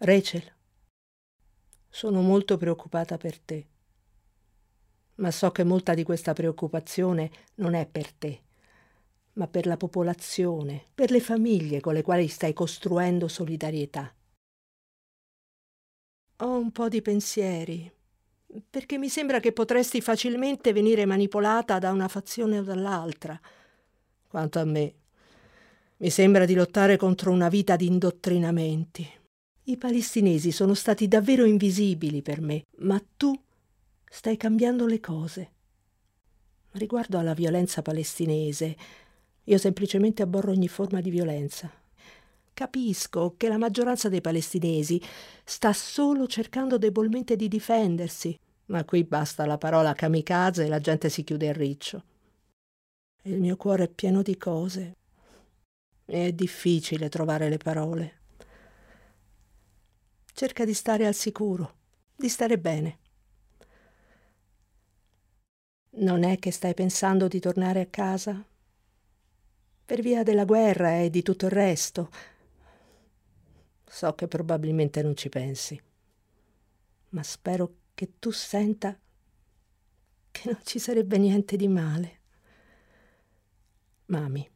Rachel, sono molto preoccupata per te, ma so che molta di questa preoccupazione non è per te, ma per la popolazione, per le famiglie con le quali stai costruendo solidarietà. Ho un po' di pensieri, perché mi sembra che potresti facilmente venire manipolata da una fazione o dall'altra. Quanto a me, mi sembra di lottare contro una vita di indottrinamenti. I palestinesi sono stati davvero invisibili per me, ma tu stai cambiando le cose. Riguardo alla violenza palestinese, io semplicemente aborro ogni forma di violenza. Capisco che la maggioranza dei palestinesi sta solo cercando debolmente di difendersi, ma qui basta la parola kamikaze e la gente si chiude a riccio. Il mio cuore è pieno di cose e è difficile trovare le parole. Cerca di stare al sicuro, di stare bene. Non è che stai pensando di tornare a casa? Per via della guerra e di tutto il resto. So che probabilmente non ci pensi, ma spero che tu senta che non ci sarebbe niente di male. Mami.